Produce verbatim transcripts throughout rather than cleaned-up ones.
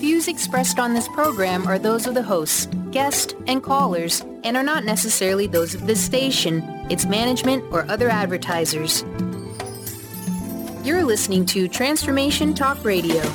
views expressed on this program are those of the hosts, guests, and callers, and are not necessarily those of this station, its management, or other advertisers. You're listening to Transformation Talk Radio.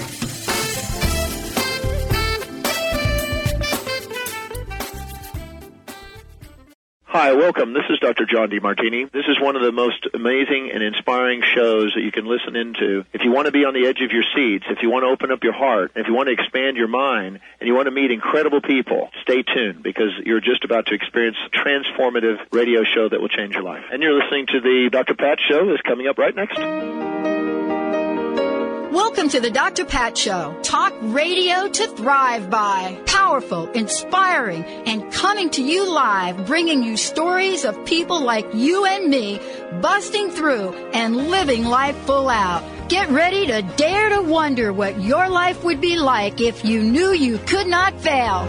Hi, welcome. This is Doctor John DeMartini. This is one of the most amazing and inspiring shows that you can listen into. If you want to be on the edge of your seats, if you want to open up your heart, if you want to expand your mind, and you want to meet incredible people, stay tuned because you're just about to experience a transformative radio show that will change your life. And you're listening to the Doctor Pat Show that's coming up right next. Welcome to the Doctor Pat Show. Talk radio to thrive by. Powerful, inspiring, and coming to you live, bringing you stories of people like you and me, busting through and living life full out. Get ready to dare to wonder what your life would be like if you knew you could not fail.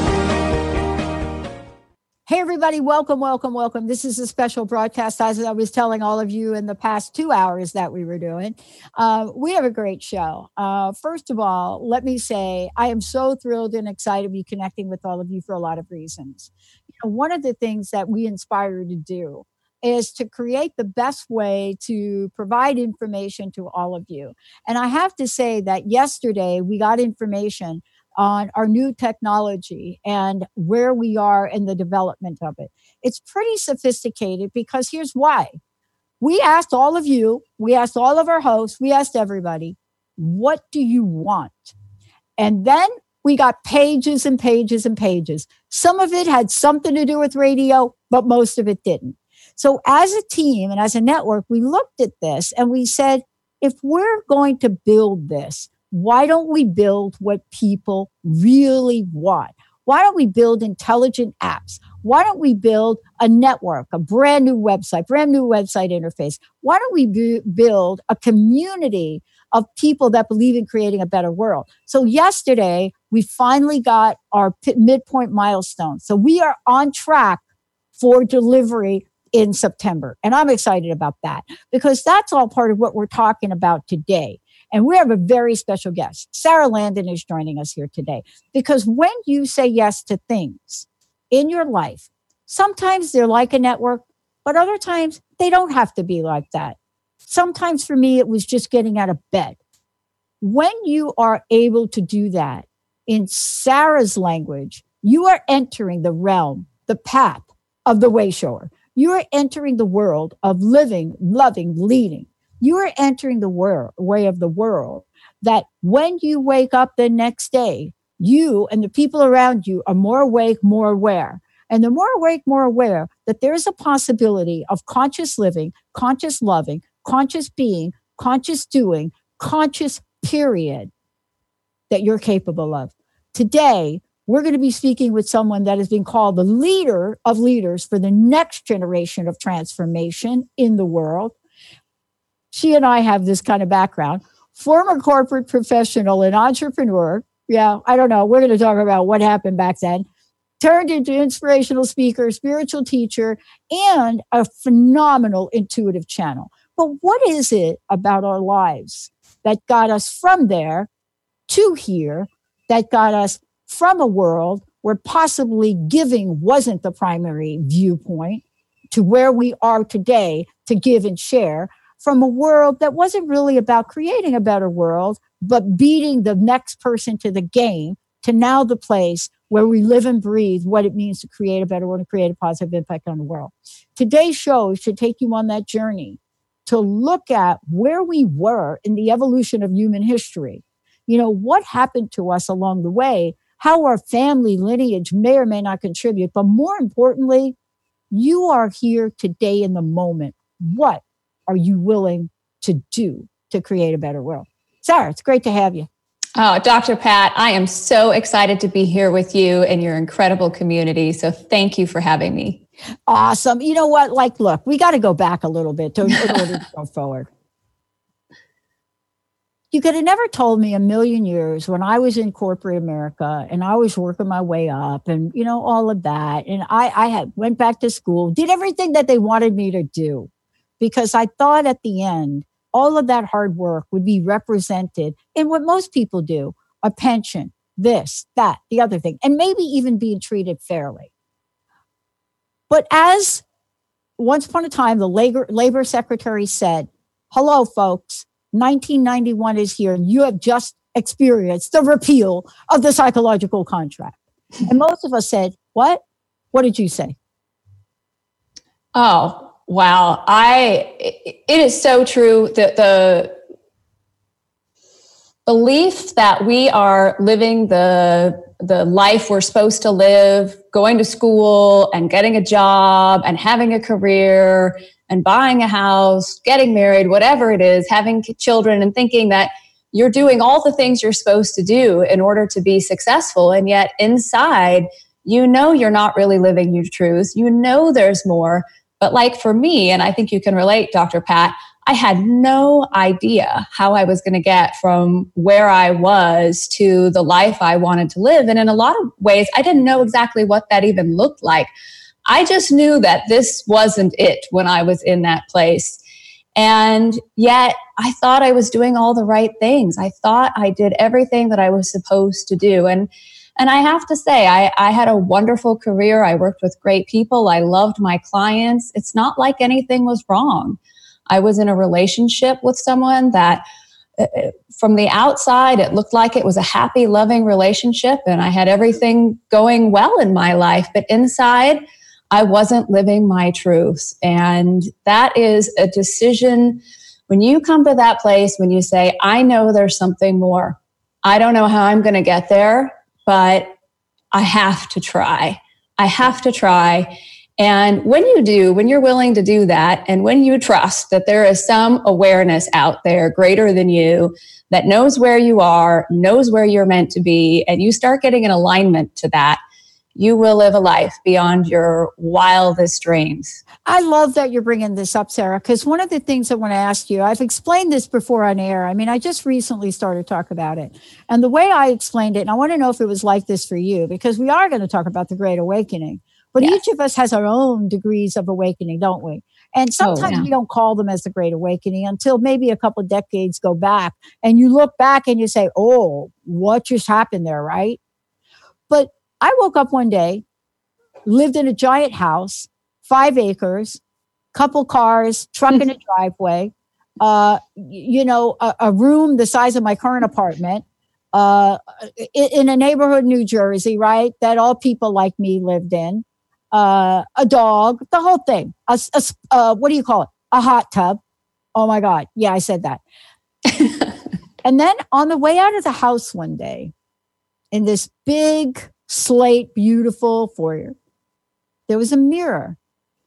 Hey, everybody. Welcome, welcome, welcome. This is a special broadcast, as I was telling all of you in the past two hours that we were doing. Uh, we have a great show. Uh, first of all, let me say I am so thrilled and excited to be connecting with all of you for a lot of reasons. You know, one of the things that we inspire to do is to create the best way to provide information to all of you. And I have to say that yesterday we got information on our new technology and where we are in the development of it. It's pretty sophisticated because here's why. We asked all of you, we asked all of our hosts, we asked everybody, what do you want? And then we got pages and pages and pages. Some of it had something to do with radio, but most of it didn't. So as a team and as a network, we looked at this and we said, if we're going to build this, why don't we build what people really want? Why don't we build intelligent apps? Why don't we build a network, a brand new website, brand new website interface? Why don't we bu- build a community of people that believe in creating a better world? So yesterday, we finally got our p- midpoint milestone. So we are on track for delivery in September. And I'm excited about that because that's all part of what we're talking about today. And we have a very special guest. Sarah Landon is joining us here today because when you say yes to things in your life, sometimes they're like a network, but other times they don't have to be like that. Sometimes for me, it was just getting out of bed. When you are able to do that in Sarah's language, you are entering the realm, the path of the way shower. You are entering the world of living, loving, leading. You are entering the world, way of the world that when you wake up the next day, you and the people around you are more awake, more aware. And the more awake, more aware that there is a possibility of conscious living, conscious loving, conscious being, conscious doing, conscious period that you're capable of. Today, we're going to be speaking with someone that has been called the leader of leaders for the next generation of transformation in the world. She and I have this kind of background, former corporate professional and entrepreneur. Yeah, I don't know. We're going to talk about what happened back then. Turned into inspirational speaker, spiritual teacher, and a phenomenal intuitive channel. But what is it about our lives that got us from there to here, that got us from a world where possibly giving wasn't the primary viewpoint to where we are today to give and share, from a world that wasn't really about creating a better world, but beating the next person to the game, to now the place where we live and breathe what it means to create a better world and create a positive impact on the world. Today's show should take you on that journey to look at where we were in the evolution of human history. You know, what happened to us along the way, how our family lineage may or may not contribute, but more importantly, you are here today in the moment. What are you willing to do to create a better world? Sarah, it's great to have you. Oh, Doctor Pat, I am so excited to be here with you and your incredible community. So thank you for having me. Awesome. You know what? Like, look, we got to go back a little bit to, in order to go forward. You could have never told me a million years when I was in corporate America and I was working my way up and, you know, all of that. And I, I had went back to school, did everything that they wanted me to do. Because I thought at the end, all of that hard work would be represented in what most people do, a pension, this, that, the other thing, and maybe even being treated fairly. But as once upon a time, the labor, labor secretary said, hello, folks, nineteen ninety-one is here, and you have just experienced the repeal of the psychological contract. And most of us said, what? What did you say? Oh, wow. I, it is so true that the belief that we are living the, the life we're supposed to live, going to school and getting a job and having a career and buying a house, getting married, whatever it is, having children, and thinking that you're doing all the things you're supposed to do in order to be successful. And yet inside, you know, you're not really living your truth. You know, there's more. But like for me, and I think you can relate, Doctor Pat, I had no idea how I was going to get from where I was to the life I wanted to live. And in a lot of ways, I didn't know exactly what that even looked like. I just knew that this wasn't it when I was in that place. And yet I thought I was doing all the right things. I thought I did everything that I was supposed to do. And And I have to say, I, I had a wonderful career. I worked with great people. I loved my clients. It's not like anything was wrong. I was in a relationship with someone that uh, from the outside, it looked like it was a happy, loving relationship. And I had everything going well in my life. But inside, I wasn't living my truth. And that is a decision. When you come to that place, when you say, I know there's something more. I don't know how I'm going to get there, but I have to try. I have to try. And when you do, when you're willing to do that, and when you trust that there is some awareness out there greater than you that knows where you are, knows where you're meant to be, and you start getting in alignment to that, you will live a life beyond your wildest dreams. I love that you're bringing this up, Sarah, because one of the things I want to ask you, I've explained this before on air. I mean, I just recently started to talk about it. And the way I explained it, and I want to know if it was like this for you, because we are going to talk about the Great Awakening. But yes, each of us has our own degrees of awakening, don't we? And sometimes oh, yeah. we don't call them as the Great Awakening until maybe a couple of decades go back. And you look back and you say, oh, what just happened there, right? But I woke up one day, lived in a giant house, five acres, couple cars, truck in a driveway, uh, you know, a, a room the size of my current apartment, uh, in, in a neighborhood in New Jersey, right, that all people like me lived in, uh, a dog, the whole thing. A, a, uh, what do you call it? A hot tub. Oh, my God. Yeah, I said that. And then on the way out of the house one day, in this big slate, beautiful foyer, there was a mirror.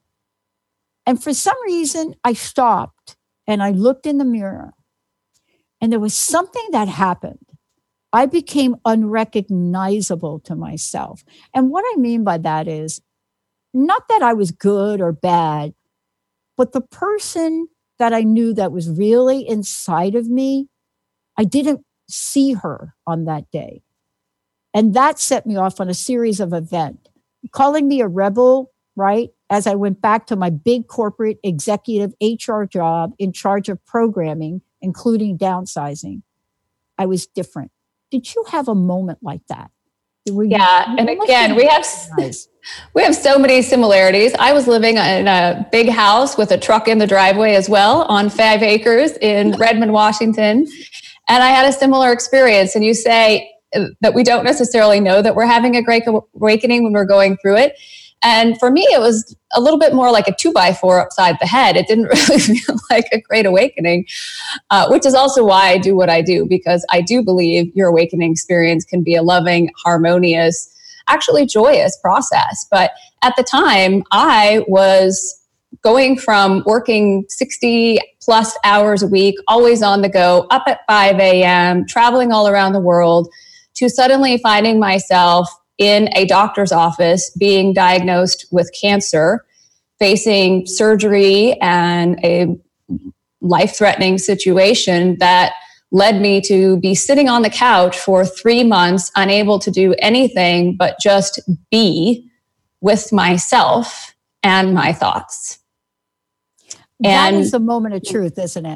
And for some reason, I stopped and I looked in the mirror, and there was something that happened. I became unrecognizable to myself. And what I mean by that is not that I was good or bad, but the person that I knew that was really inside of me, I didn't see her on that day. And that set me off on a series of events, calling me a rebel, right? As I went back to my big corporate executive H R job in charge of programming, including downsizing, I was different. Did you have a moment like that? Were yeah. You, and again, we have, we have so many similarities. I was living in a big house with a truck in the driveway as well on five acres in Redmond, Washington. And I had a similar experience. And you say that we don't necessarily know that we're having a great awakening when we're going through it. And for me, it was a little bit more like a two by four upside the head. It didn't really feel like a great awakening, uh, which is also why I do what I do, because I do believe your awakening experience can be a loving, harmonious, actually joyous process. But at the time, I was going from working sixty plus hours a week, always on the go, up at five a.m., traveling all around the world, to suddenly finding myself in a doctor's office being diagnosed with cancer, facing surgery and a life-threatening situation that led me to be sitting on the couch for three months, unable to do anything but just be with myself and my thoughts. That and is the moment of truth, isn't it?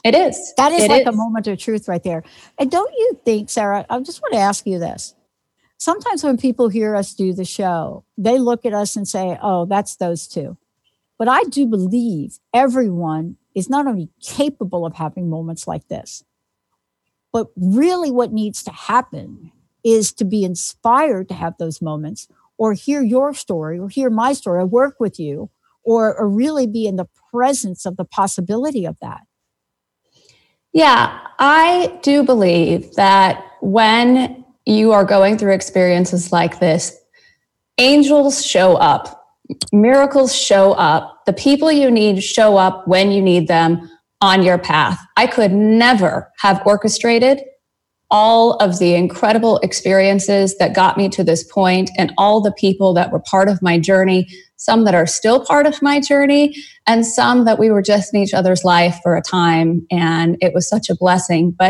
It is. That is it like is. a moment of truth right there. And don't you think, Sarah, I just want to ask you this. Sometimes when people hear us do the show, they look at us and say, oh, that's those two. But I do believe everyone is not only capable of having moments like this, but really what needs to happen is to be inspired to have those moments, or hear your story, or hear my story, or work with you, or, or really be in the presence of the possibility of that. Yeah, I do believe that when you are going through experiences like this, angels show up, miracles show up, the people you need show up when you need them on your path. I could never have orchestrated all of the incredible experiences that got me to this point, and all the people that were part of my journey, some that are still part of my journey, and some that we were just in each other's life for a time, and it was such a blessing. But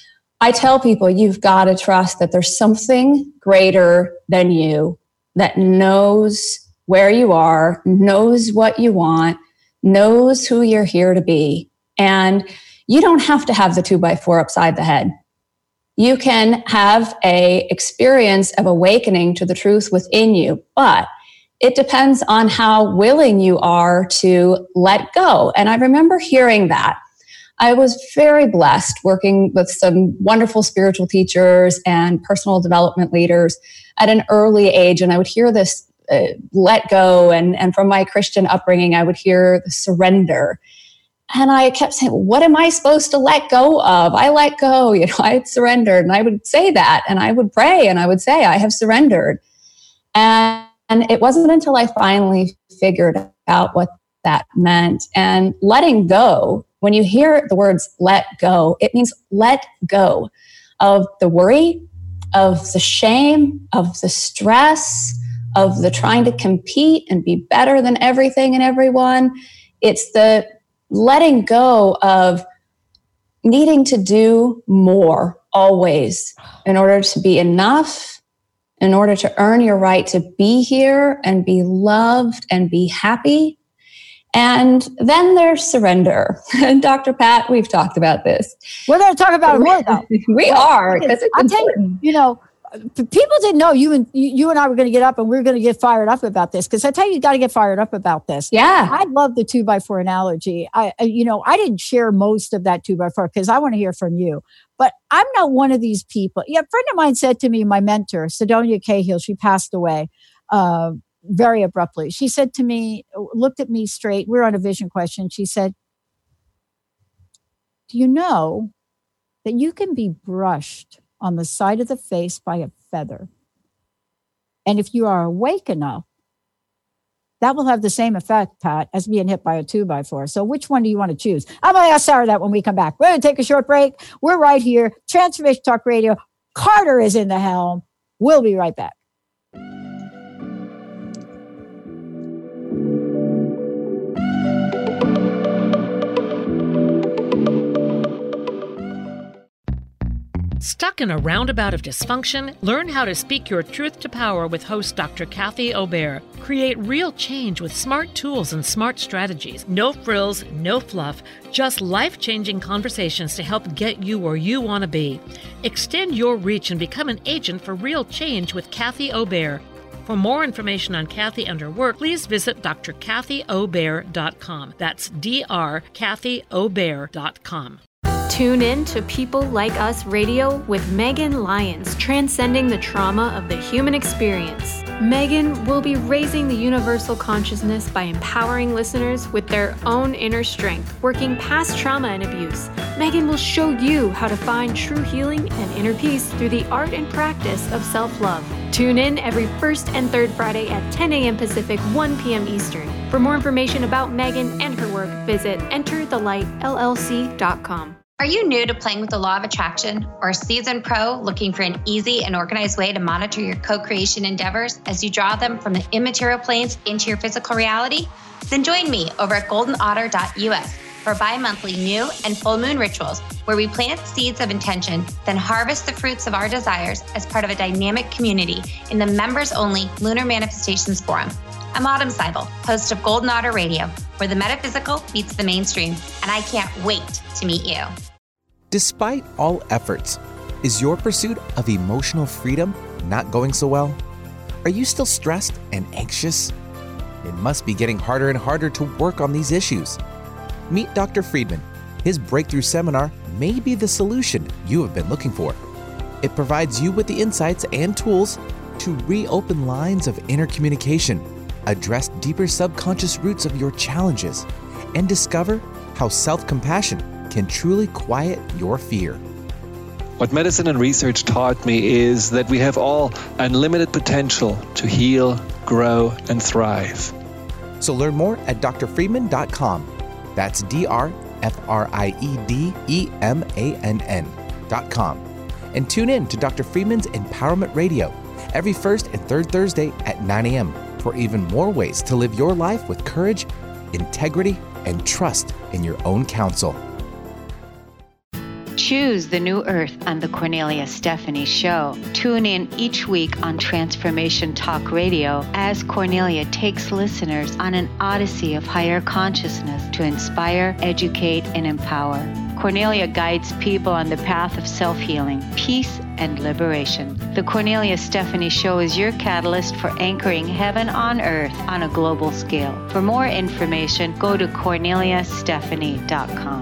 I tell people, you've got to trust that there's something greater than you that knows where you are, knows what you want, knows who you're here to be. And you don't have to have the two by four upside the head. You can have a experience of awakening to the truth within you, but it depends on how willing you are to let go. And I remember hearing that. I was very blessed working with some wonderful spiritual teachers and personal development leaders at an early age. And I would hear this uh, let go. And, and from my Christian upbringing, I would hear the surrender. And I kept saying, what am I supposed to let go of? I let go, you know, I had surrendered. And I would say that, and I would pray, and I would say, I have surrendered. And, and it wasn't until I finally figured out what that meant. And letting go, when you hear the words let go, it means let go of the worry, of the shame, of the stress, of the trying to compete and be better than everything and everyone. It's the letting go of needing to do more always in order to be enough, in order to earn your right to be here and be loved and be happy. And then there's surrender. And Doctor Pat, we've talked about this. We're going to talk about it more, though. We well, are, because it's I'll important. tell you, you know, people didn't know you and you and I were going to get up and we we're going to get fired up about this, because I tell you, you got to get fired up about this. Yeah. I love the two by four analogy. I, you know, I didn't share most of that two by four because I want to hear from you, but I'm not one of these people. Yeah. A friend of mine said to me, my mentor, Sidonia Cahill, she passed away uh, very abruptly. She said to me, looked at me straight. We we're on a vision question. She said, do you know that you can be brushed on the side of the face by a feather? And if you are awake enough, that will have the same effect, Pat, as being hit by a two by four. So which one do you want to choose? I'm going to ask Sarah that when we come back. We're going to take a short break. We're right here. Transformation Talk Radio. Carter is in the helm. We'll be right back. Stuck in a roundabout of dysfunction? Learn how to speak your truth to power with host Doctor Kathy Obear. Create real change with smart tools and smart strategies. No frills, no fluff, just life-changing conversations to help get you where you want to be. Extend your reach and become an agent for real change with Kathy Obear. For more information on Kathy and her work, please visit d r kathy obear dot com. That's D R Kathy Obear dot com. Tune in to People Like Us Radio with Megan Lyons, transcending the trauma of the human experience. Megan will be raising the universal consciousness by empowering listeners with their own inner strength, working past trauma and abuse. Megan will show you how to find true healing and inner peace through the art and practice of self-love. Tune in every first and third Friday at ten a.m. Pacific, one p.m. Eastern. For more information about Megan and her work, visit enter the light L L C dot com. Are you new to playing with the law of attraction, or a seasoned pro looking for an easy and organized way to monitor your co-creation endeavors as you draw them from the immaterial planes into your physical reality? Then join me over at golden otter dot U S for bi-monthly new and full moon rituals, where we plant seeds of intention, then harvest the fruits of our desires as part of a dynamic community in the members-only Lunar Manifestations Forum. I'm Autumn Seibel, host of Golden Otter Radio, where the metaphysical meets the mainstream, and I can't wait to meet you. Despite all efforts, is your pursuit of emotional freedom not going so well? Are you still stressed and anxious? It must be getting harder and harder to work on these issues. Meet Doctor Friedman. His breakthrough seminar may be the solution you have been looking for. It provides you with the insights and tools to reopen lines of inner communication, address deeper subconscious roots of your challenges, and discover how self-compassion can truly quiet your fear. What medicine and research taught me is that we have all unlimited potential to heal, grow, and thrive. So learn more at d r friedman dot com. That's D R F R I E D E M A N N dot com. And tune in to Doctor Friedman's Empowerment Radio every first and third Thursday at nine a.m. for even more ways to live your life with courage, integrity, and trust in your own counsel. Choose the new earth on the Cornelia Stephanie Show. Tune in each week on Transformation Talk Radio as Cornelia takes listeners on an odyssey of higher consciousness to inspire, educate, and empower. Cornelia guides people on the path of self-healing, peace, and liberation. The Cornelia Stephanie Show is your catalyst for anchoring heaven on earth on a global scale. For more information, go to cornelia stephanie dot com.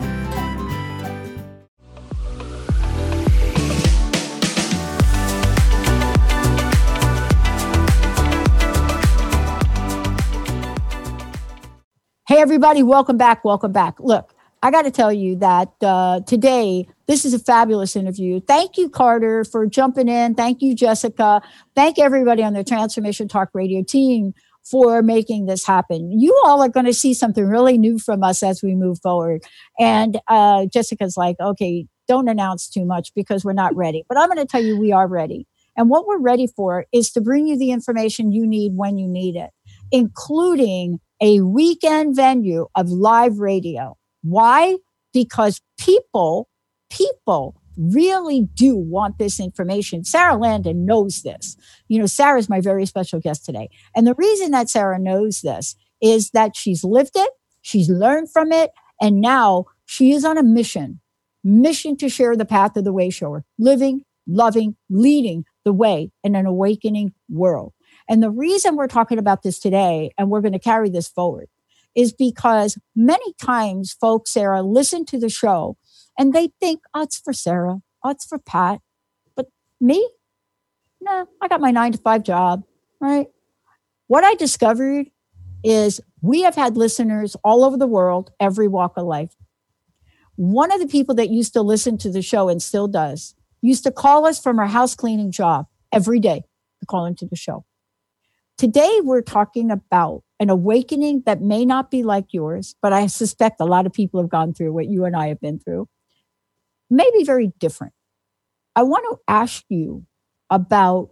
Hey, everybody, welcome back. Welcome back. Look, I got to tell you that uh, today, this is a fabulous interview. Thank you, Carter, for jumping in. Thank you, Jessica. Thank everybody on the Transformation Talk Radio team for making this happen. You all are going to see something really new from us as we move forward. And uh, Jessica's like, okay, don't announce too much because we're not ready. But I'm going to tell you we are ready. And what we're ready for is to bring you the information you need when you need it, including a weekend venue of live radio. Why? Because people, people really do want this information. Sarah Landon knows this. You know, Sarah's my very special guest today. And the reason that Sarah knows this is that she's lived it, she's learned from it, and now she is on a mission, mission to share the path of the way shower, living, loving, leading the way in an awakening world. And the reason we're talking about this today, and we're going to carry this forward, is because many times folks, Sarah, listen to the show and they think, oh, it's for Sarah, oh, it's for Pat. But me? No, I got my nine to five job, right? What I discovered is we have had listeners all over the world, every walk of life. One of the people that used to listen to the show and still does, used to call us from her house cleaning job every day to call into the show. Today, we're talking about an awakening that may not be like yours, but I suspect a lot of people have gone through what you and I have been through. May be very different. I want to ask you about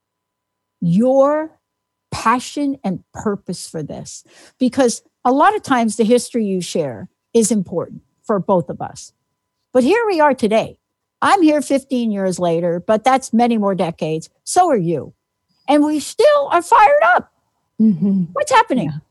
your passion and purpose for this, because a lot of times the history you share is important for both of us. But here we are today. I'm here fifteen years later, but that's many more decades. So are you. And we still are fired up. Mm-hmm. What's happening? Yeah.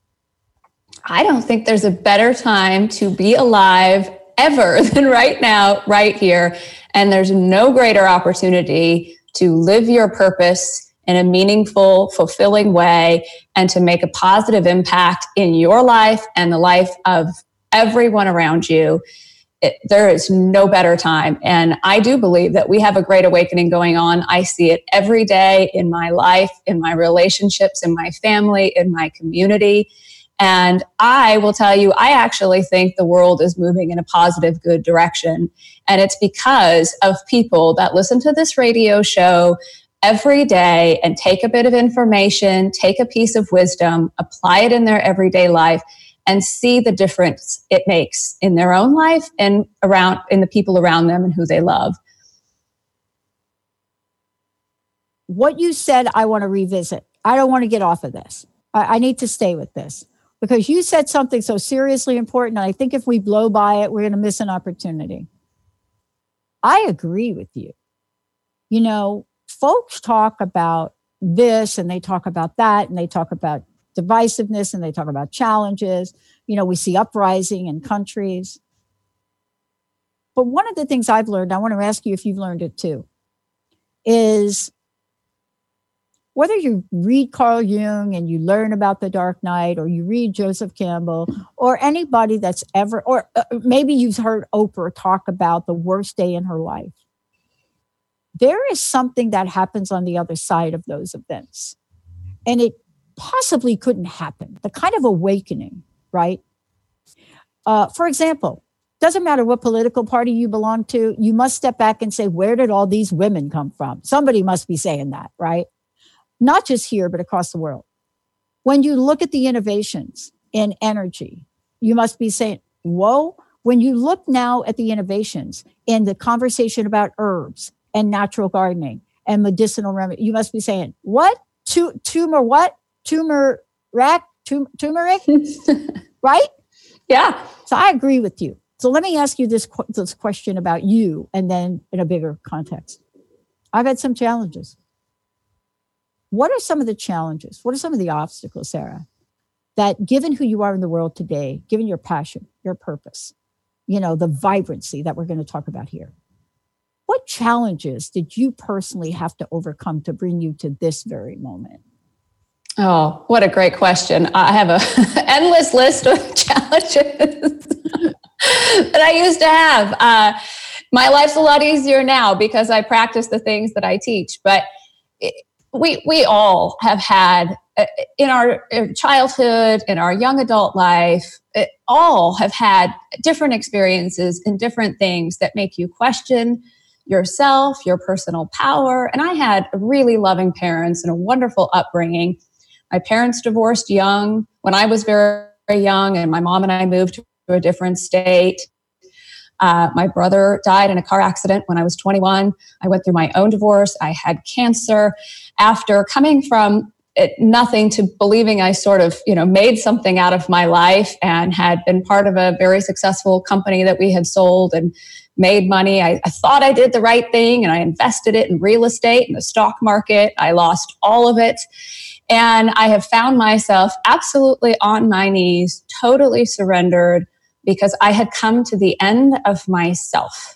I don't think there's a better time to be alive ever than right now, right here. And there's no greater opportunity to live your purpose in a meaningful, fulfilling way and to make a positive impact in your life and the life of everyone around you. It, there is no better time. And I do believe that we have a great awakening going on. I see it every day in my life, in my relationships, in my family, in my community. And I will tell you, I actually think the world is moving in a positive, good direction. And it's because of people that listen to this radio show every day and take a bit of information, take a piece of wisdom, apply it in their everyday life, and see the difference it makes in their own life and around in the people around them and who they love. What you said, I want to revisit. I don't want to get off of this. I, I need to stay with this because you said something so seriously important. And I think if we blow by it, we're going to miss an opportunity. I agree with you. You know, folks talk about this and they talk about that and they talk about divisiveness and they talk about challenges. You You know, we see uprising in countries. But one of the things I've learned, I want to ask you if you've learned it too, is whether you read Carl Jung and you learn about the Dark Knight, or you read Joseph Campbell, or anybody that's ever, or uh, maybe you've heard Oprah talk about the worst day in her life. There is something that happens on the other side of those events. And it possibly couldn't happen. The kind of awakening, right? Uh, for example, doesn't matter what political party you belong to, you must step back and say, where did all these women come from? Somebody must be saying that, right? Not just here, but across the world. When you look at the innovations in energy, you must be saying, whoa. When you look now at the innovations in the conversation about herbs and natural gardening and medicinal remedy, you must be saying, what? Tu- tumor what? Tumor rack? Tum- turmeric? Right? Yeah. So I agree with you. So let me ask you this, qu- this question about you, and then in a bigger context. I've had some challenges. What are some of the challenges? What are some of the obstacles, Sarah, that given who you are in the world today, given your passion, your purpose, you know, the vibrancy that we're going to talk about here, what challenges did you personally have to overcome to bring you to this very moment? Oh, what a great question. I have an endless list of challenges that I used to have. Uh, my life's a lot easier now because I practice the things that I teach, but it, We we all have had, uh, in our childhood, in our young adult life, it, all have had different experiences and different things that make you question yourself, your personal power. And I had really loving parents and a wonderful upbringing. My parents divorced young when I was very, very young, and my mom and I moved to a different state. Uh, my brother died in a car accident when I was twenty-one. I went through my own divorce. I had cancer. After coming from it, nothing to believing I sort of, you know, made something out of my life and had been part of a very successful company that we had sold and made money. I, I thought I did the right thing, and I invested it in real estate and the stock market. I lost all of it. And I have found myself absolutely on my knees, totally surrendered, because I had come to the end of myself.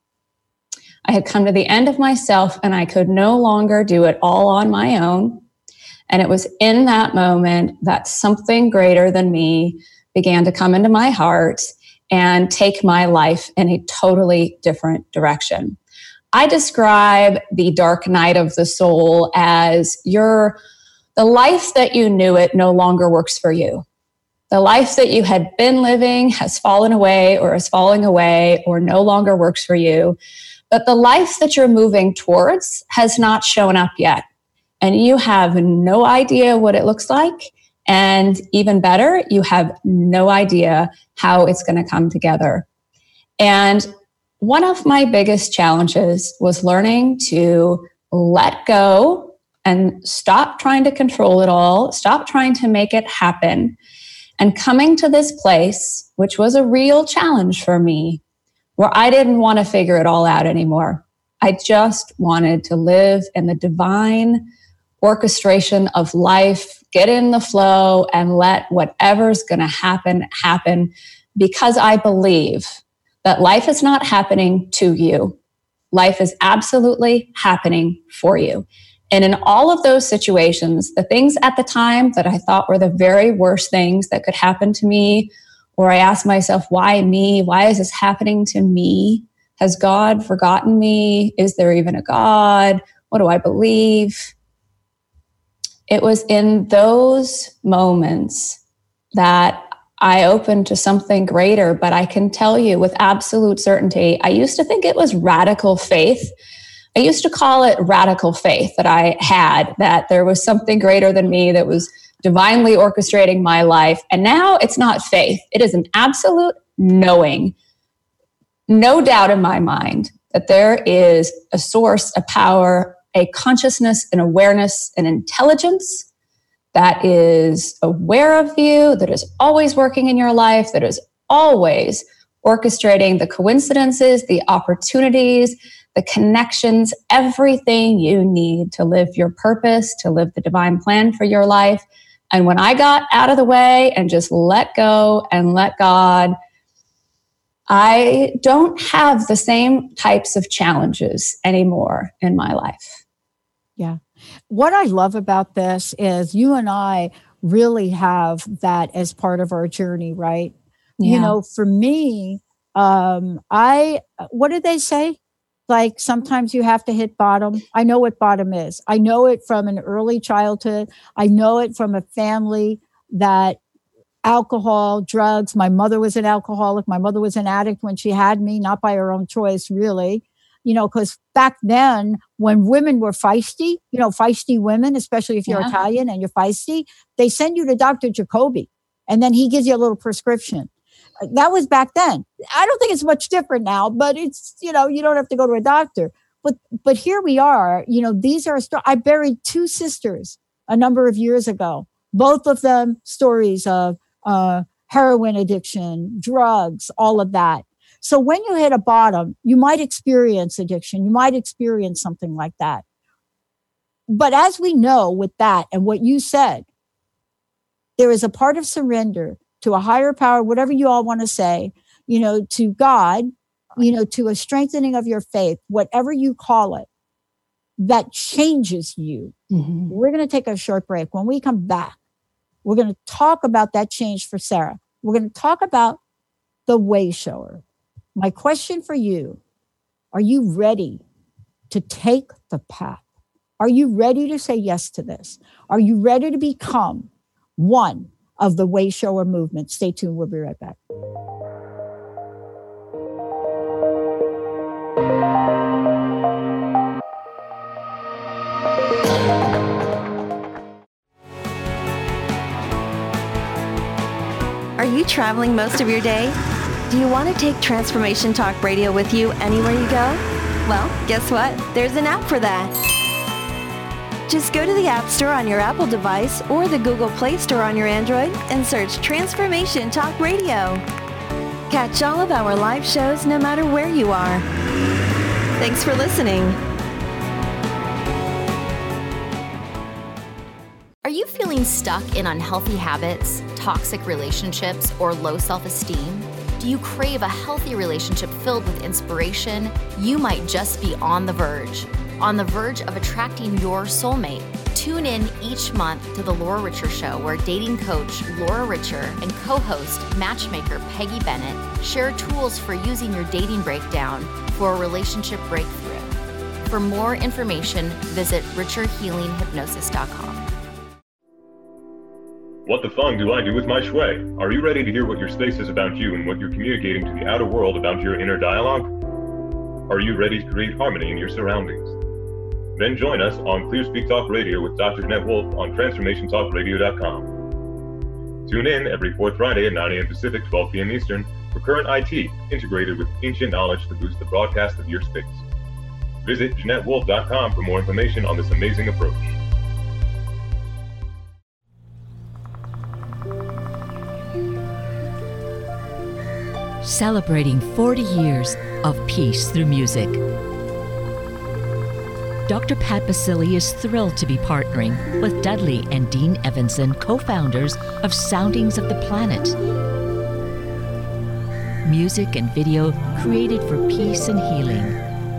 I had come to the end of myself, and I could no longer do it all on my own. And it was in that moment that something greater than me began to come into my heart and take my life in a totally different direction. I describe the dark night of the soul as your, the life that you knew it no longer works for you. The life that you had been living has fallen away or is falling away or no longer works for you. But the life that you're moving towards has not shown up yet. And you have no idea what it looks like. And even better, you have no idea how it's going to come together. And one of my biggest challenges was learning to let go and stop trying to control it all, stop trying to make it happen. And coming to this place, which was a real challenge for me, where I didn't want to figure it all out anymore. I just wanted to live in the divine orchestration of life, get in the flow, and let whatever's going to happen, happen, because I believe that life is not happening to you. Life is absolutely happening for you. And in all of those situations, the things at the time that I thought were the very worst things that could happen to me, or I asked myself, why me? Why is this happening to me? Has God forgotten me? Is there even a God? What do I believe? It was in those moments that I opened to something greater, but I can tell you with absolute certainty, I used to think it was radical faith. I used to call it radical faith that I had, that there was something greater than me that was divinely orchestrating my life. And now it's not faith. It is an absolute knowing, no doubt in my mind that there is a source, a power, a consciousness, an awareness, an intelligence that is aware of you, that is always working in your life, that is always orchestrating the coincidences, the opportunities, the connections, everything you need to live your purpose, to live the divine plan for your life. And when I got out of the way and just let go and let God, I don't have the same types of challenges anymore in my life. Yeah. What I love about this is you and I really have that as part of our journey, right? Yeah. You know, for me, um, I, what did they say? Like sometimes you have to hit bottom. I know what bottom is. I know it from an early childhood. I know it from a family that alcohol, drugs. My mother was an alcoholic. My mother was an addict when she had me, not by her own choice, really. You know, because back then when women were feisty, you know, feisty women, especially if you're yeah. Italian and you're feisty, they send you to Doctor Jacoby and then he gives you a little prescription. That was back then. I don't think it's much different now, but it's, you know, you don't have to go to a doctor. But but here we are, you know, these are, sto- I buried two sisters a number of years ago, both of them stories of uh, heroin addiction, drugs, all of that. So when you hit a bottom, you might experience addiction. You might experience something like that. But as we know with that and what you said, there is a part of surrender to a higher power, whatever you all want to say, you know, to God, you know, to a strengthening of your faith, whatever you call it, that changes you. Mm-hmm. We're going to take a short break. When we come back, we're going to talk about that change for Sarah. We're going to talk about the way shower. My question for you, are you ready to take the path? Are you ready to say yes to this? Are you ready to become one of the way shower movement? Stay tuned. We'll be right back. Are you traveling most of your day? Do you want to take Transformation Talk Radio with you anywhere you go? Well, guess what? There's an app for that. Just go to the App Store on your Apple device or the Google Play Store on your Android and search Transformation Talk Radio. Catch all of our live shows no matter where you are. Thanks for listening. Are you feeling stuck in unhealthy habits, toxic relationships, or low self-esteem? Do you crave a healthy relationship filled with inspiration? You might just be on the verge. On the verge of attracting your soulmate. Tune in each month to The Laura Richer Show, where dating coach Laura Richer and co-host matchmaker Peggy Bennett share tools for using your dating breakdown for a relationship breakthrough. For more information, visit richer healing hypnosis dot com. What the fung do I do with my shui? Are you ready to hear what your space is about you and what you're communicating to the outer world about your inner dialogue? Are you ready to create harmony in your surroundings? Then join us on Clear Speak Talk Radio with Doctor Jeanette Wolf on transformation talk radio dot com. Tune in every fourth Friday at nine a.m. Pacific, twelve p.m. Eastern for current I T integrated with ancient knowledge to boost the broadcast of your space. Visit Jeanette Wolf dot com for more information on this amazing approach. Celebrating forty years of peace through music. Doctor Pat Baccili is thrilled to be partnering with Dudley and Dean Evanson, co-founders of Soundings of the Planet. Music and video created for peace and healing.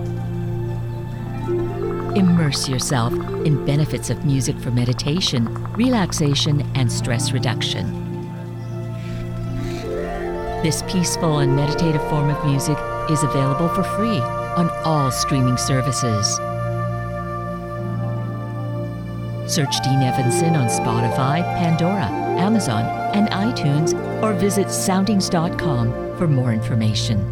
Immerse yourself in benefits of music for meditation, relaxation, and stress reduction. This peaceful and meditative form of music is available for free on all streaming services. Search Dean Evanson on Spotify, Pandora, Amazon, and iTunes, or visit soundings dot com for more information.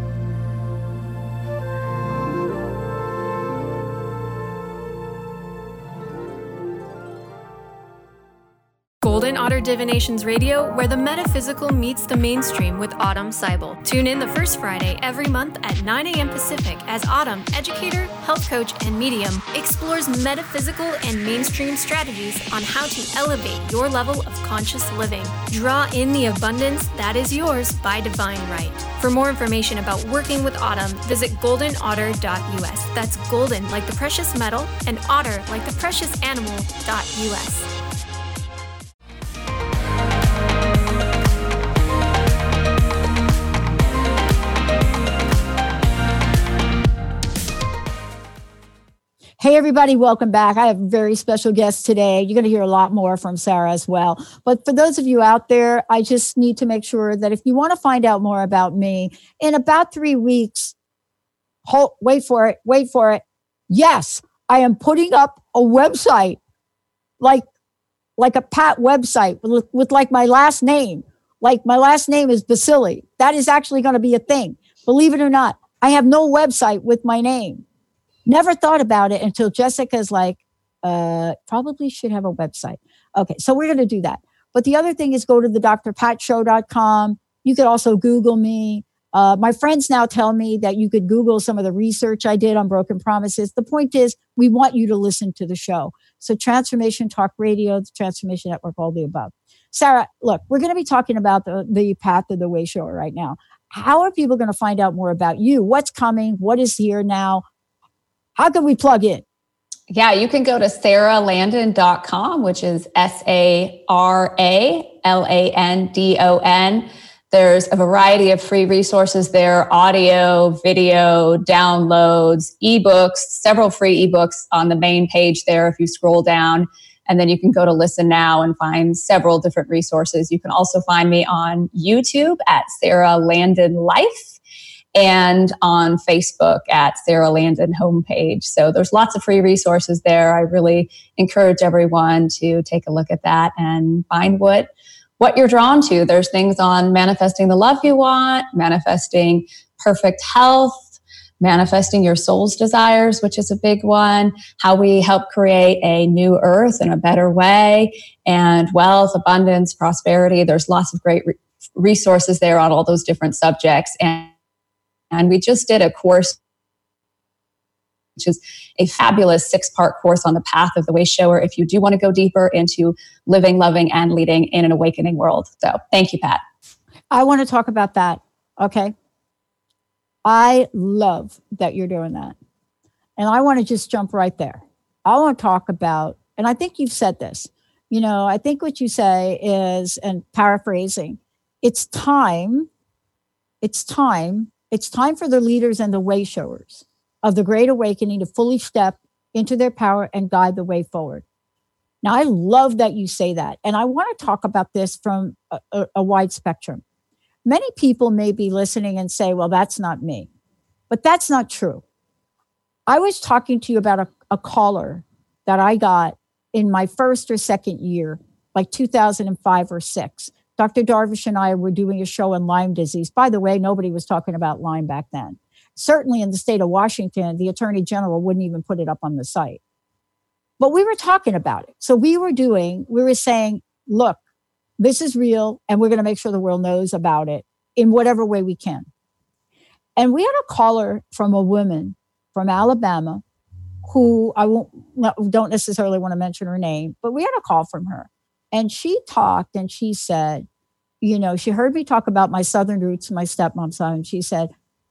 Golden Otter Divinations Radio, where the metaphysical meets the mainstream with Autumn Seibel. Tune in the first Friday every month at nine a.m. Pacific as Autumn, educator, health coach, and medium, explores metaphysical and mainstream strategies on how to elevate your level of conscious living. Draw in the abundance that is yours by divine right. For more information about working with Autumn, visit golden otter dot u s. That's golden like the precious metal and otter like the precious animal dot u s. Hey, everybody, welcome back. I have a very special guest today. You're going to hear a lot more from Sarah as well. But for those of you out there, I just need to make sure that if you want to find out more about me, in about three weeks, hold, wait for it, wait for it. Yes, I am putting up a website, like, like a Pat website with, with like my last name. Like my last name is Basili. That is actually going to be a thing. Believe it or not, I have no website with my name. Never thought about it until Jessica's like, uh, probably should have a website. Okay, so we're going to do that. But the other thing is go to the d r pat show dot com. You could also Google me. Uh, my friends now tell me that you could Google some of the research I did on Broken Promises. The point is, we want you to listen to the show. So Transformation Talk Radio, the Transformation Network, all the above. Sarah, look, we're going to be talking about the, the Path of the Way show right now. How are people going to find out more about you? What's coming? What is here now? How can we plug in? Yeah, you can go to sarah landon dot com, which is S A R A L A N D O N. There's a variety of free resources there, audio, video, downloads, ebooks, several free ebooks on the main page there if you scroll down. And then you can go to Listen Now and find several different resources. You can also find me on YouTube at Sarah Landon Life, and on Facebook at Sarah Landon homepage. So there's lots of free resources there. I really encourage everyone to take a look at that and find what, what you're drawn to. There's things on manifesting the love you want, manifesting perfect health, manifesting your soul's desires, which is a big one, how we help create a new earth in a better way, and wealth, abundance, prosperity. There's lots of great re- resources there on all those different subjects. And And we just did a course, which is a fabulous six-part course on the Path of the Way Shower if you do want to go deeper into living, loving, and leading in an awakening world. So thank you, Pat. I want to talk about that. Okay. I love that you're doing that. And I want to just jump right there. I want to talk about, and I think you've said this, you know, I think what you say is, and paraphrasing, it's time, it's time, it's time for the leaders and the way showers of the Great Awakening to fully step into their power and guide the way forward. Now, I love that you say that. And I want to talk about this from a, a, a wide spectrum. Many people may be listening and say, well, that's not me. But that's not true. I was talking to you about a, a caller that I got in my first or second year, like two thousand five or six. Doctor Darvish and I were doing a show on Lyme disease. By the way, nobody was talking about Lyme back then. Certainly in the state of Washington, the Attorney General wouldn't even put it up on the site. But we were talking about it. So we were doing, we were saying, look, this is real, and we're going to make sure the world knows about it in whatever way we can. And we had a caller from a woman from Alabama who I won't, don't necessarily want to mention her name, but we had a call from her. And she talked and she said, you know, she heard me talk about my Southern roots, my stepmom's side. And she said,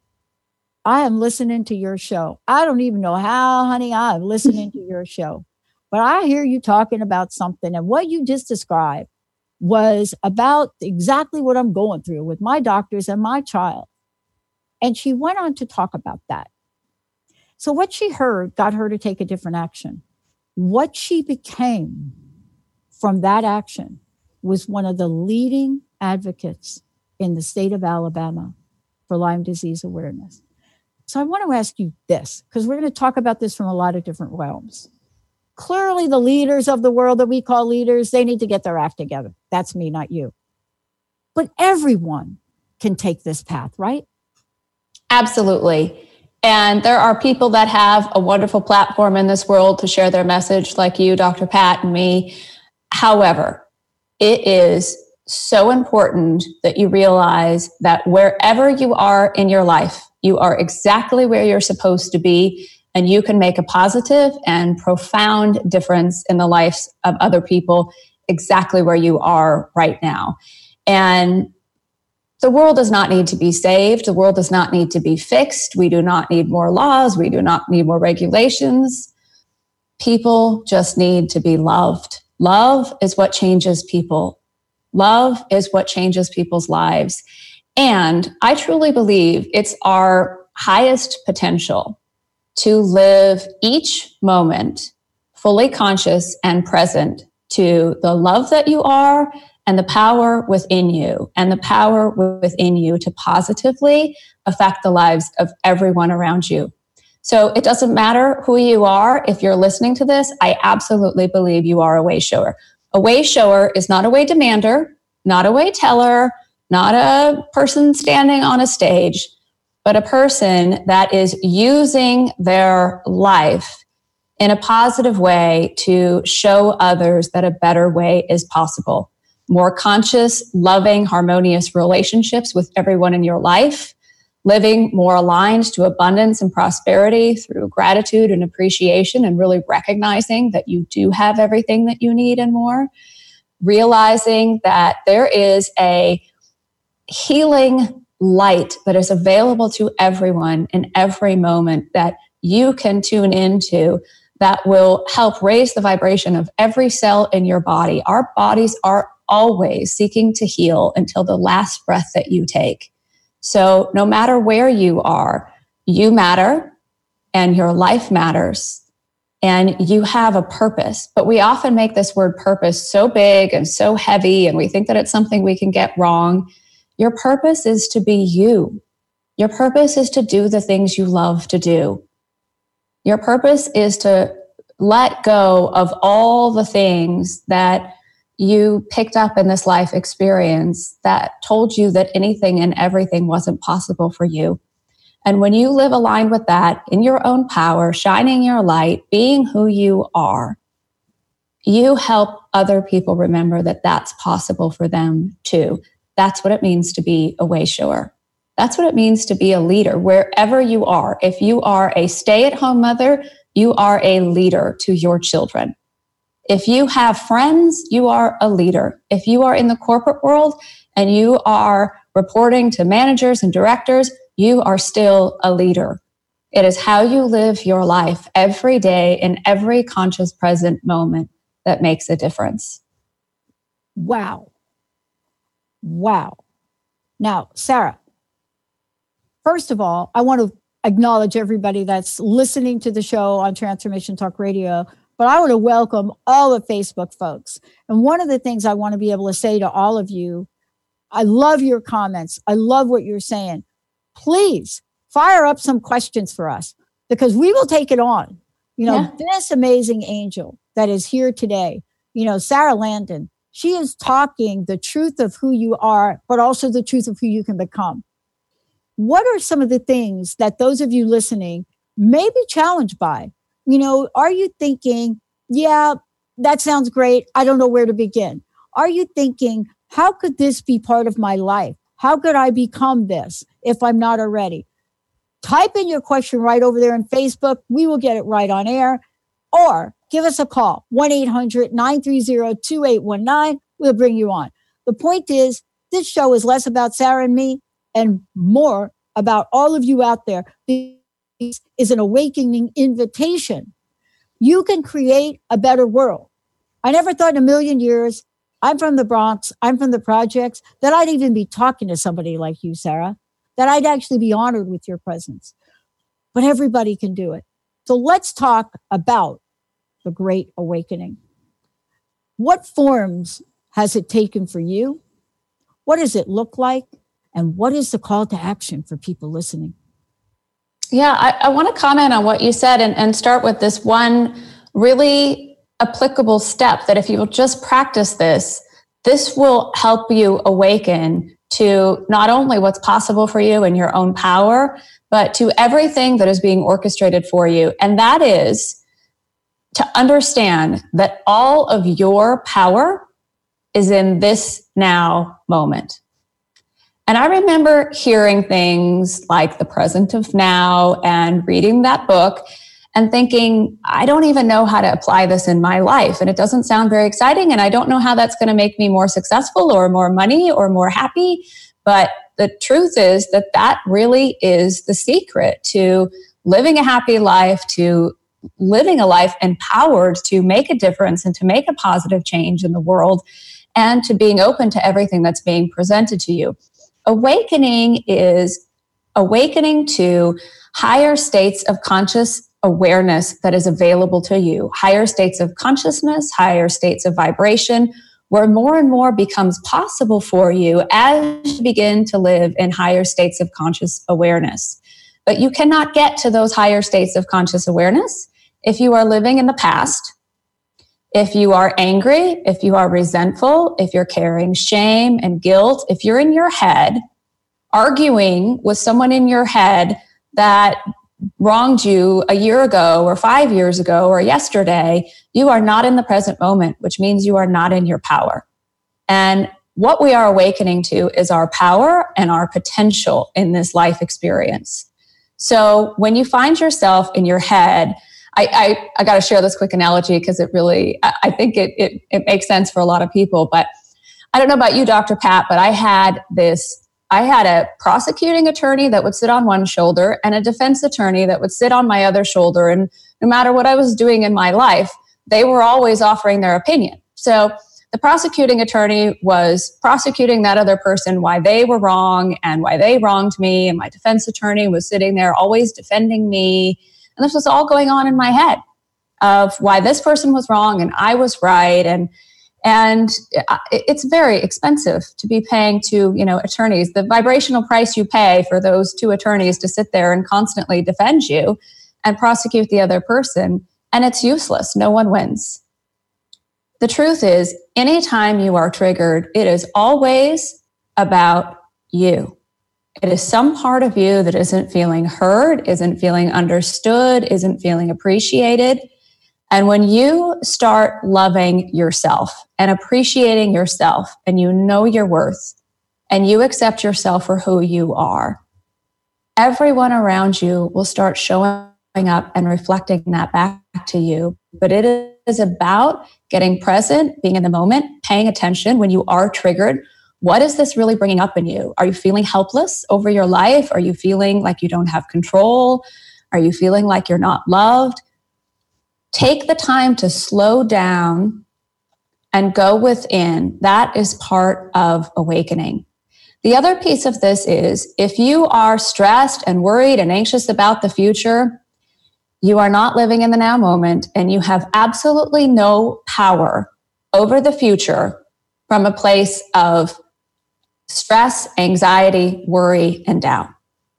I am listening to your show. I don't even know how, honey, I'm listening to your show. But I hear you talking about something. And what you just described was about exactly what I'm going through with my doctors and my child. And she went on to talk about that. So what she heard got her to take a different action. What she became from that action was one of the leading advocates in the state of Alabama for Lyme disease awareness. So I want to ask you this, because we're going to talk about this from a lot of different realms. Clearly, the leaders of the world that we call leaders, they need to get their act together. That's me, not you. But everyone can take this path, right? Absolutely. And there are people that have a wonderful platform in this world to share their message, like you, Doctor Pat, and me. However, it is so important that you realize that wherever you are in your life, you are exactly where you're supposed to be, and you can make a positive and profound difference in the lives of other people exactly where you are right now. And the world does not need to be saved. The world does not need to be fixed. We do not need more laws. We do not need more regulations. People just need to be loved. Love is what changes people. Love is what changes people's lives. And I truly believe it's our highest potential to live each moment fully conscious and present to the love that you are and the power within you, and the power within you to positively affect the lives of everyone around you. So it doesn't matter who you are. If you're listening to this, I absolutely believe you are a way shower. A way shower is not a way demander, not a way teller, not a person standing on a stage, but a person that is using their life in a positive way to show others that a better way is possible. More conscious, loving, harmonious relationships with everyone in your life, living more aligned to abundance and prosperity through gratitude and appreciation, and really recognizing that you do have everything that you need and more. Realizing that there is a healing light that is available to everyone in every moment that you can tune into that will help raise the vibration of every cell in your body. Our bodies are always seeking to heal until the last breath that you take. So no matter where you are, you matter and your life matters and you have a purpose. But we often make this word purpose so big and so heavy, and we think that it's something we can get wrong. Your purpose is to be you. Your purpose is to do the things you love to do. Your purpose is to let go of all the things that you picked up in this life experience that told you that anything and everything wasn't possible for you. And when you live aligned with that, in your own power, shining your light, being who you are, you help other people remember that that's possible for them too. That's what it means to be a way shower. That's what it means to be a leader wherever you are. If you are a stay-at-home mother, you are a leader to your children. If you have friends, you are a leader. If you are in the corporate world and you are reporting to managers and directors, you are still a leader. It is how you live your life every day in every conscious present moment that makes a difference. Wow. Wow. Now, Sarah, first of all, I want to acknowledge everybody that's listening to the show on Transformation Talk Radio. But I want to welcome all the Facebook folks. And one of the things I want to be able to say to all of you, I love your comments. I love what you're saying. Please fire up some questions for us because we will take it on. You know, yeah. This amazing angel that is here today, you know, Sarah Landon, she is talking the truth of who you are, but also the truth of who you can become. What are some of the things that those of you listening may be challenged by? You know, are you thinking, yeah, that sounds great. I don't know where to begin. Are you thinking, how could this be part of my life? How could I become this if I'm not already? Type in your question right over there on Facebook. We will get it right on air. Or give us a call, one eight hundred nine three zero two eight one nine. We'll bring you on. The point is, this show is less about Sarah and me and more about all of you out there. Is an awakening invitation. You can create a better world. I never thought in a million years, I'm from the Bronx, I'm from the projects, that I'd even be talking to somebody like you, Sarah, that I'd actually be honored with your presence. But everybody can do it. So let's talk about the Great Awakening. What forms has it taken for you? What does it look like? And what is the call to action for people listening? Yeah, I, I want to comment on what you said and, and start with this one really applicable step that if you will just practice this, this will help you awaken to not only what's possible for you in your own power, but to everything that is being orchestrated for you. And that is to understand that all of your power is in this now moment. And I remember hearing things like the present of now and reading that book and thinking, I don't even know how to apply this in my life. And it doesn't sound very exciting. And I don't know how that's going to make me more successful or more money or more happy. But the truth is that that really is the secret to living a happy life, to living a life empowered to make a difference and to make a positive change in the world, and to being open to everything that's being presented to you. Awakening is awakening to higher states of conscious awareness that is available to you, higher states of consciousness, higher states of vibration, where more and more becomes possible for you as you begin to live in higher states of conscious awareness. But you cannot get to those higher states of conscious awareness if you are living in the past, if you are angry, if you are resentful, if you're carrying shame and guilt, if you're in your head, arguing with someone in your head that wronged you a year ago or five years ago or yesterday, you are not in the present moment, which means you are not in your power. And what we are awakening to is our power and our potential in this life experience. So when you find yourself in your head, I, I, I got to share this quick analogy because it really, I, I think it, it it makes sense for a lot of people. But I don't know about you, Doctor Pat, but I had this, I had a prosecuting attorney that would sit on one shoulder and a defense attorney that would sit on my other shoulder. And no matter what I was doing in my life, they were always offering their opinion. So the prosecuting attorney was prosecuting that other person why they were wrong and why they wronged me. And my defense attorney was sitting there always defending me. And this was all going on in my head of why this person was wrong and I was right. And and it's very expensive to be paying to, you know, attorneys. The vibrational price you pay for those two attorneys to sit there and constantly defend you and prosecute the other person. And it's useless. No one wins. The truth is, anytime you are triggered, it is always about you. It is some part of you that isn't feeling heard, isn't feeling understood, isn't feeling appreciated. And when you start loving yourself and appreciating yourself, and you know your worth, and you accept yourself for who you are, everyone around you will start showing up and reflecting that back to you. But it is about getting present, being in the moment, paying attention when you are triggered. What is this really bringing up in you? Are you feeling helpless over your life? Are you feeling like you don't have control? Are you feeling like you're not loved? Take the time to slow down and go within. That is part of awakening. The other piece of this is if you are stressed and worried and anxious about the future, you are not living in the now moment, and you have absolutely no power over the future from a place of stress, anxiety, worry, and doubt.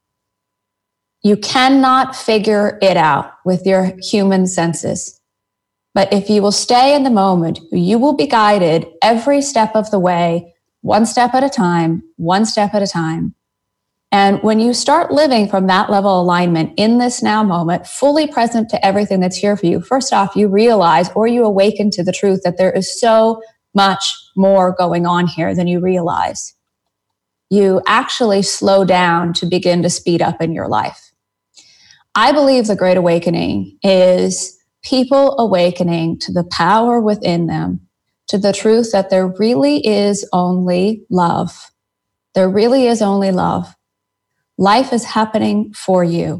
You cannot figure it out with your human senses. But if you will stay in the moment, you will be guided every step of the way, one step at a time, one step at a time. And when you start living from that level of alignment in this now moment, fully present to everything that's here for you, first off, you realize or you awaken to the truth that there is so much more going on here than you realize. You actually slow down to begin to speed up in your life. I believe the Great Awakening is people awakening to the power within them, to the truth that there really is only love. There really is only love. Life is happening for you.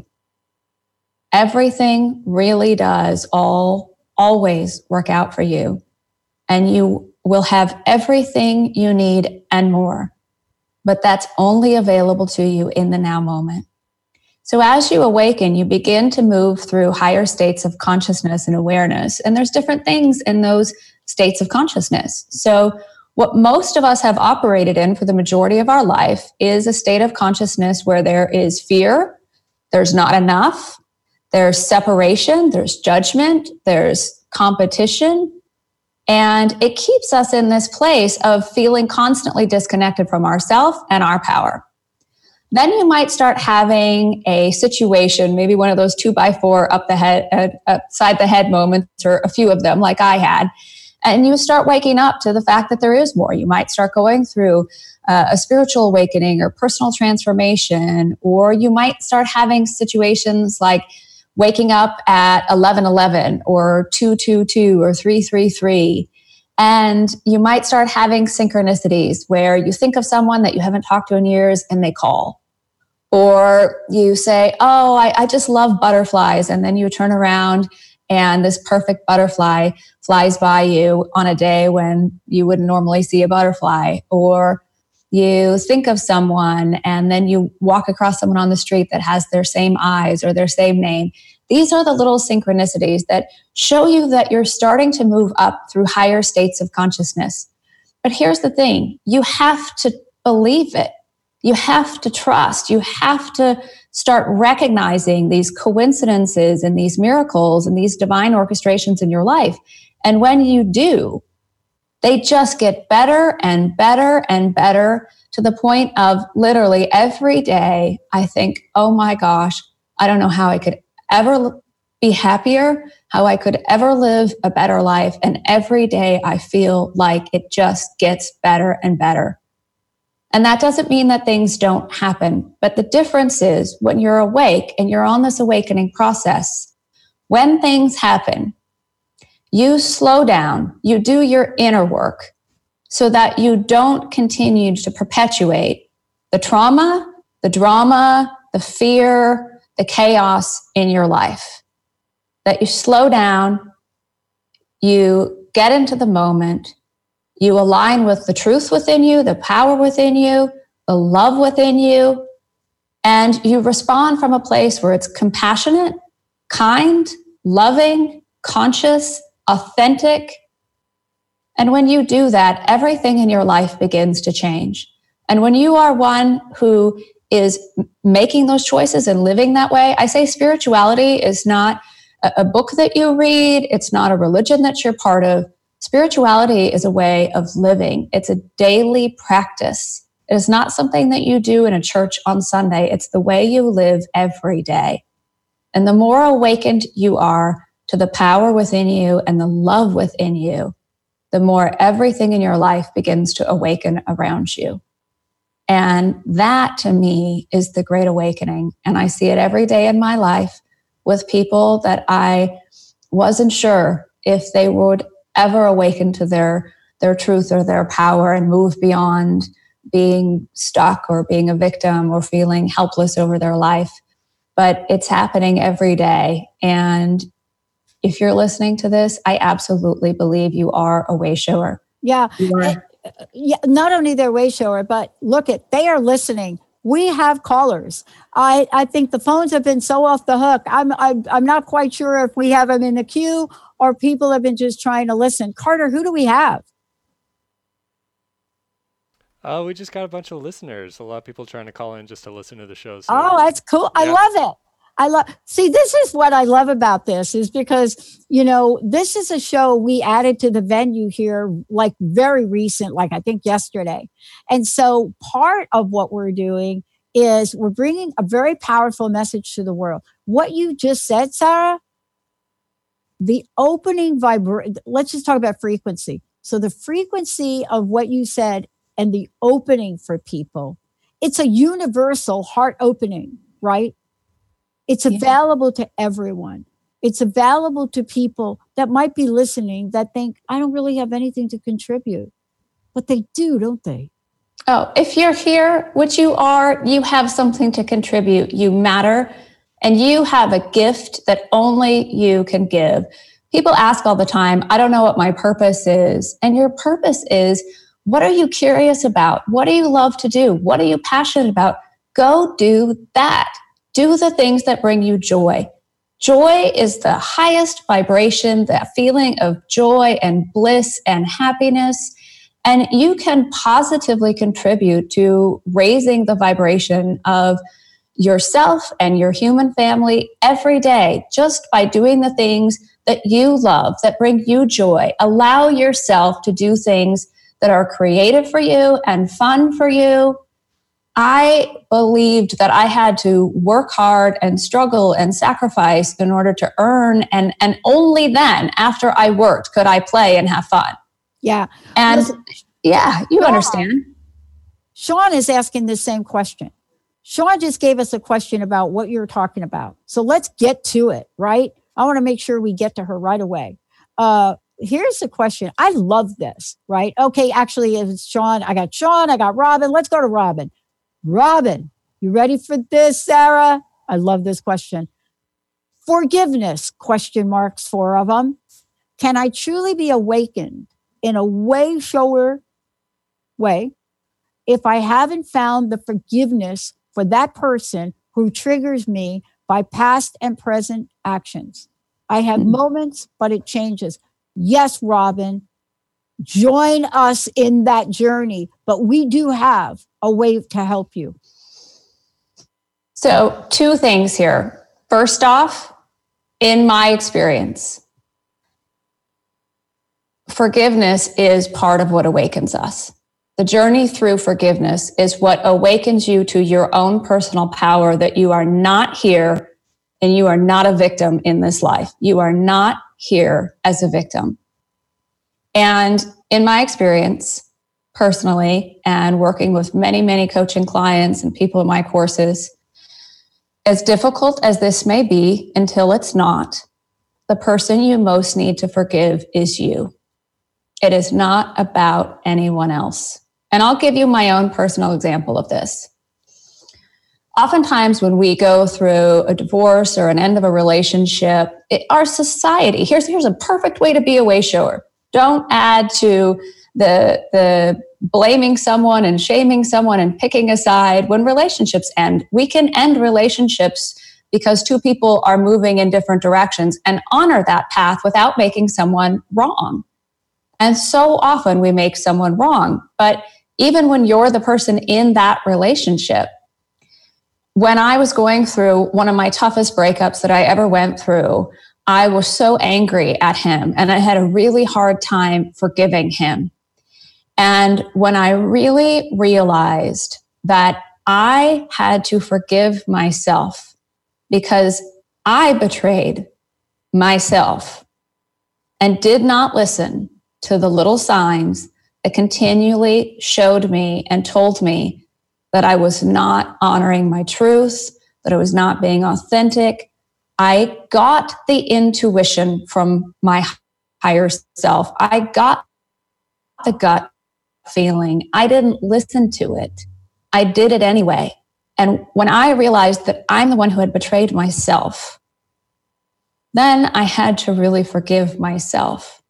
Everything really does all always work out for you. And you will have everything you need and more. But that's only available to you in the now moment. So as you awaken, you begin to move through higher states of consciousness and awareness. And there's different things in those states of consciousness. So what most of us have operated in for the majority of our life is a state of consciousness where there is fear, there's not enough, there's separation, there's judgment, there's competition. And it keeps us in this place of feeling constantly disconnected from ourselves and our power. Then you might start having a situation, maybe one of those two by four up the head, uh, upside the head moments, or a few of them like I had. And you start waking up to the fact that there is more. You might start going through uh, a spiritual awakening or personal transformation, or you might start having situations like waking up at eleven eleven or two two two or three three three. And you might start having synchronicities where you think of someone that you haven't talked to in years and they call. Or you say, oh, I, I just love butterflies. And then you turn around and this perfect butterfly flies by you on a day when you wouldn't normally see a butterfly. Or you think of someone and then you walk across someone on the street that has their same eyes or their same name. These are the little synchronicities that show you that you're starting to move up through higher states of consciousness. But here's the thing, you have to believe it. You have to trust. You have to start recognizing these coincidences and these miracles and these divine orchestrations in your life. And when you do, they just get better and better and better to the point of literally every day, I think, oh my gosh, I don't know how I could ever be happier, how I could ever live a better life. And every day I feel like it just gets better and better. And that doesn't mean that things don't happen. But the difference is when you're awake and you're on this awakening process, when things happen, you slow down, you do your inner work so that you don't continue to perpetuate the trauma, the drama, the fear, the chaos in your life. That you slow down, you get into the moment, you align with the truth within you, the power within you, the love within you, and you respond from a place where it's compassionate, kind, loving, conscious, authentic. And when you do that, everything in your life begins to change. And when you are one who is making those choices and living that way, I say spirituality is not a book that you read. It's not a religion that you're part of. Spirituality is a way of living. It's a daily practice. It is not something that you do in a church on Sunday. It's the way you live every day. And the more awakened you are to the power within you and the love within you, the more everything in your life begins to awaken around you. And that, to me, is the Great Awakening. And I see it every day in my life with people that I wasn't sure if they would ever awaken to their, their truth or their power and move beyond being stuck or being a victim or feeling helpless over their life. But it's happening every day. And if you're listening to this, I absolutely believe you are a way shower. Yeah. Yeah. Not only they're way shower, but look at, they are listening. We have callers. I, I think the phones have been so off the hook. I'm, I'm I'm not quite sure if we have them in the queue or people have been just trying to listen. Carter, who do we have? Oh, we just got a bunch of listeners. A lot of people trying to call in just to listen to the show. So. Oh, that's cool. Yeah. I love it. I love, see, this is what I love about this is because, you know, this is a show we added to the venue here, like very recent, like I think yesterday. And so part of what we're doing is we're bringing a very powerful message to the world. What you just said, Sarah, the opening vibration, let's just talk about frequency. So the frequency of what you said and the opening for people, it's a universal heart opening, right? It's available to everyone. It's available to people that might be listening that think, I don't really have anything to contribute. But they do, don't they? Oh, if you're here, which you are, you have something to contribute. You matter. And you have a gift that only you can give. People ask all the time, I don't know what my purpose is. And your purpose is, what are you curious about? What do you love to do? What are you passionate about? Go do that. Do the things that bring you joy. Joy is the highest vibration, that feeling of joy and bliss and happiness. And you can positively contribute to raising the vibration of yourself and your human family every day just by doing the things that you love, that bring you joy. Allow yourself to do things that are creative for you and fun for you. I believed that I had to work hard and struggle and sacrifice in order to earn. And, and only then, after I worked, could I play and have fun. Yeah. And Listen, yeah, you Sean, understand. Sean is asking the same question. Sean just gave us a question about what you're talking about. So let's get to it, right? I want to make sure we get to her right away. Uh, here's the question. I love this, right? Okay, actually, it's Sean. I got Sean. I got Robin. Let's go to Robin. Robin, you ready for this, Sarah? I love this question. Forgiveness, question marks, four of them. Can I truly be awakened in a way shower way if I haven't found the forgiveness for that person who triggers me by past and present actions. I have mm-hmm. moments, but it changes. Yes, Robin, join us in that journey, but we do have a way to help you. So two things here. First off, in my experience, forgiveness is part of what awakens us. The journey through forgiveness is what awakens you to your own personal power, that you are not here and you are not a victim in this life. You are not here as a victim. And in my experience, personally, and working with many, many coaching clients and people in my courses, as difficult as this may be, until it's not, the person you most need to forgive is you. It is not about anyone else. And I'll give you my own personal example of this. Oftentimes when we go through a divorce or an end of a relationship, it, our society, here's, here's a perfect way to be a way shower. Don't add to the, the blaming someone and shaming someone and picking a side. When relationships end, we can end relationships because two people are moving in different directions, and honor that path without making someone wrong. And so often we make someone wrong. But even when you're the person in that relationship, when I was going through one of my toughest breakups that I ever went through, I was so angry at him and I had a really hard time forgiving him. And when I really realized that I had to forgive myself because I betrayed myself and did not listen to the little signs that continually showed me and told me that I was not honoring my truth, that I was not being authentic, I got the intuition from my higher self. I got the gut feeling. I didn't listen to it. I did it anyway. And when I realized that I'm the one who had betrayed myself, then I had to really forgive myself.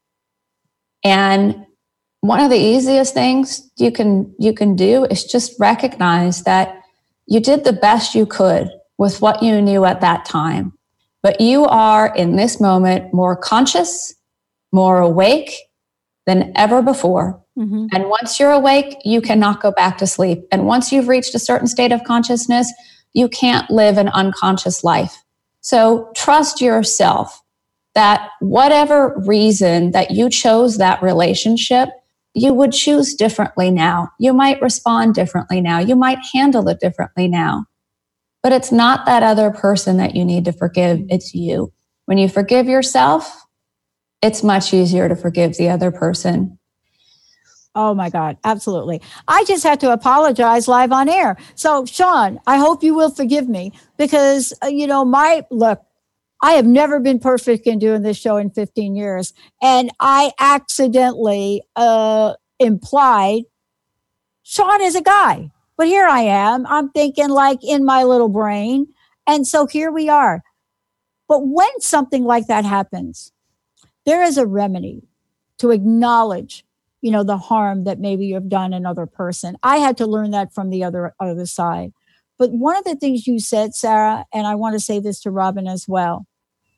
And one of the easiest things you can you can do is just recognize that you did the best you could with what you knew at that time. But you are, in this moment, more conscious, more awake than ever before. Mm-hmm. And once you're awake, you cannot go back to sleep. And once you've reached a certain state of consciousness, you can't live an unconscious life. So trust yourself that whatever reason that you chose that relationship, you would choose differently now. You might respond differently now. You might handle it differently now. But it's not that other person that you need to forgive. It's you. When you forgive yourself, it's much easier to forgive the other person. Oh my God, absolutely. I just had to apologize live on air. So Sean, I hope you will forgive me because, uh, you know, my, look, I have never been perfect in doing this show in fifteen years. And I accidentally uh, implied Sean is a guy. But here I am. I'm thinking like in my little brain. And so here we are. But when something like that happens, there is a remedy to acknowledge, you know, the harm that maybe you have done another person. I had to learn that from the other, other side. But one of the things you said, Sarah, and I want to say this to Robin as well.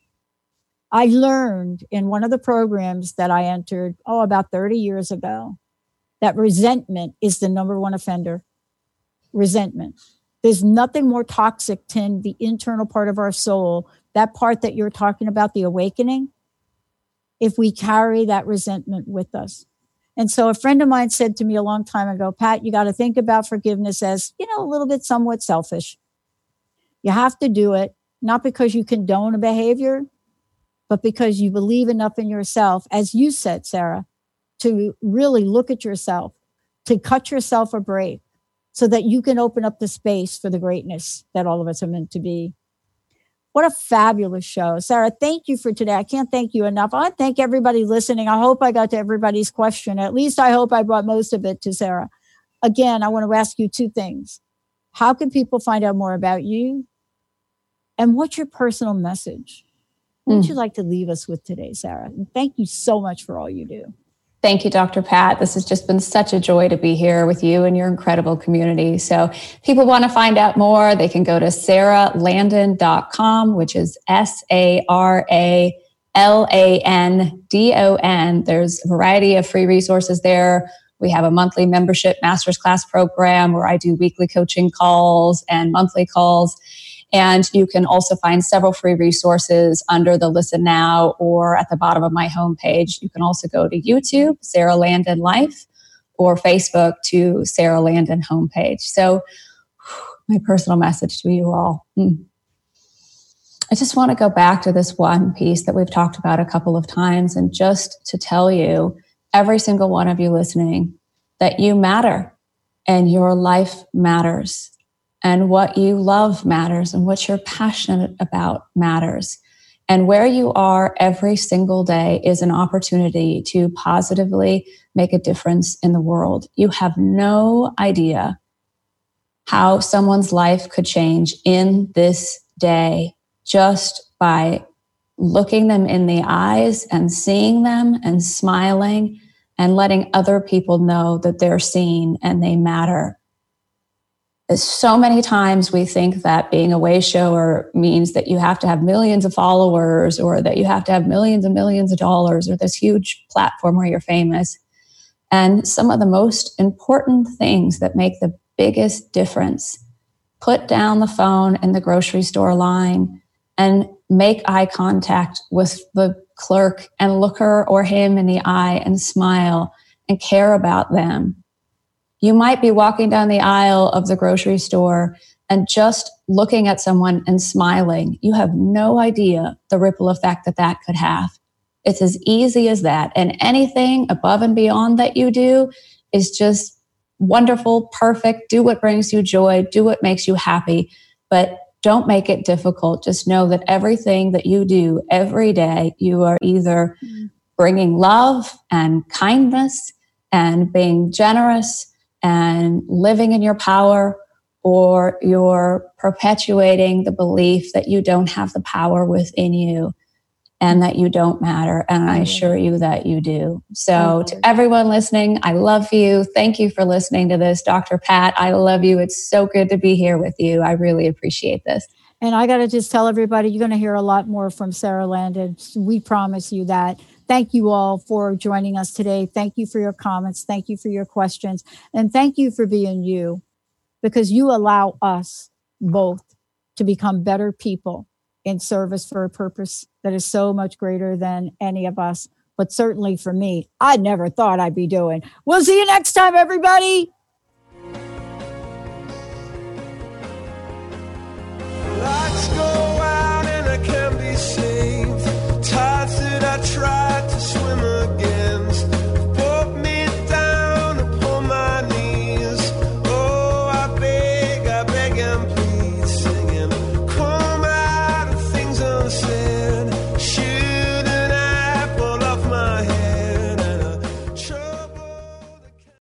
I learned in one of the programs that I entered, oh, about thirty years ago, that resentment is the number one offender. Resentment. There's nothing more toxic than the internal part of our soul, that part that you're talking about, the awakening, if we carry that resentment with us. And so a friend of mine said to me a long time ago, Pat, you got to think about forgiveness as, you know, a little bit somewhat selfish. You have to do it, not because you condone a behavior, but because you believe enough in yourself, as you said, Sarah, to really look at yourself, to cut yourself a break so that you can open up the space for the greatness that all of us are meant to be. What a fabulous show. Sarah, thank you for today. I can't thank you enough. I want to thank everybody listening. I hope I got to everybody's question. At least I hope I brought most of it to Sarah. Again, I want to ask you two things. How can people find out more about you? And what's your personal message? What would mm. you like to leave us with today, Sarah? And thank you so much for all you do. Thank you, Doctor Pat. This has just been such a joy to be here with you and your incredible community. So if people want to find out more, they can go to sarah landon dot com, which is S A R A L A N D O N. There's a variety of free resources there. We have a monthly membership master's class program where I do weekly coaching calls and monthly calls. And you can also find several free resources under the Listen Now or at the bottom of my homepage. You can also go to YouTube, Sarah Landon Life, or Facebook to Sarah Landon homepage. So my personal message to you all. Mm. I just want to go back to this one piece that we've talked about a couple of times, and just to tell you, every single one of you listening, that you matter and your life matters. And what you love matters, and what you're passionate about matters. And where you are every single day is an opportunity to positively make a difference in the world. You have no idea how someone's life could change in this day just by looking them in the eyes and seeing them and smiling and letting other people know that they're seen and they matter. So many times we think that being a way shower means that you have to have millions of followers, or that you have to have millions and millions of dollars, or this huge platform where you're famous. And some of the most important things that make the biggest difference: put down the phone in the grocery store line and make eye contact with the clerk and look her or him in the eye and smile and care about them. You might be walking down the aisle of the grocery store and just looking at someone and smiling. You have no idea the ripple effect that that could have. It's as easy as that. And anything above and beyond that you do is just wonderful, perfect. Do what brings you joy. Do what makes you happy. But don't make it difficult. Just know that everything that you do every day, you are either bringing love and kindness and being generous and living in your power, or you're perpetuating the belief that you don't have the power within you and that you don't matter. And I assure you that you do. So to everyone listening, I love you. Thank you for listening to this. Doctor Pat, I love you. It's so good to be here with you. I really appreciate this. And I got to just tell everybody, you're going to hear a lot more from Sarah Landon. We promise you that. Thank you all for joining us today. Thank you for your comments. Thank you for your questions. And thank you for being you, because you allow us both to become better people in service for a purpose that is so much greater than any of us. But certainly for me, I never thought I'd be doing. We'll see you next time, everybody.